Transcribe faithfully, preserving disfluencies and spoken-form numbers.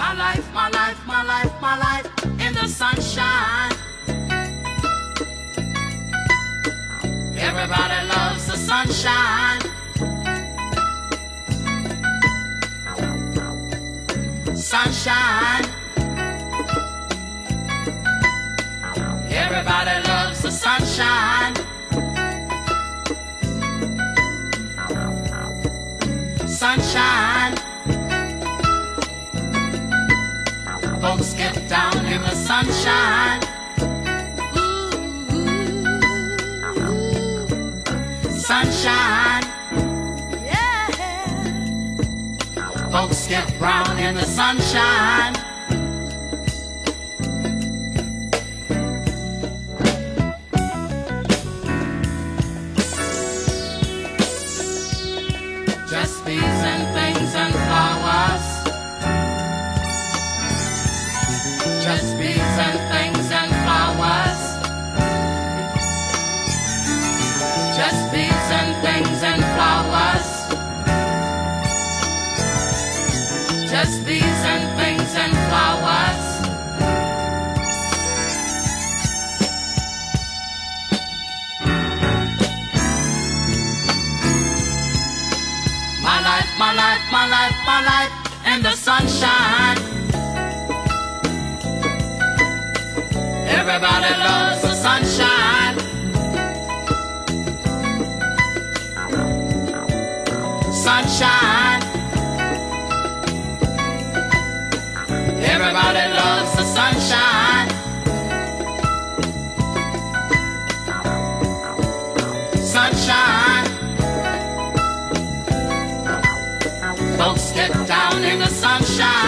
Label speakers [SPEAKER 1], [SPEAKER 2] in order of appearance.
[SPEAKER 1] My life, my life, my life, my life in the sunshine. Everybody loves the sunshine. Sunshine. Everybody loves the sunshine. Sunshine. Folks get down in the sunshine. Sunshine. Yeah. Folks get brown in the sunshine. Just bees and things and flowers. Just bees and things and flowers. Just bees and things and flowers. Just bees and things and flowers. My life, my life, my life, my life in the sunshine. Everybody loves the sunshine. Sunshine. Everybody loves the sunshine. Sunshine. Folks get down in the sunshine.